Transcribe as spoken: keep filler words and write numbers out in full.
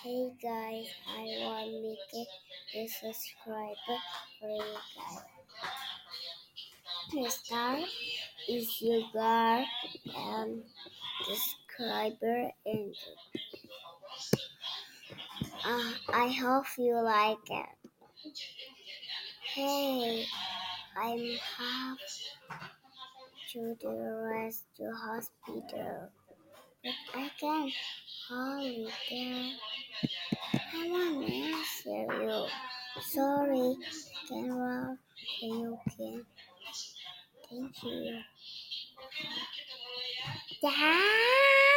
Hey guys, I want to make a subscriber for you guys. The star is your girl and subscriber and uh, I hope you like it. Hey, I'm have to the rest to hospital, but I can hardly there. I want to answer you. Sorry, Carol. You can. Thank you. Dad.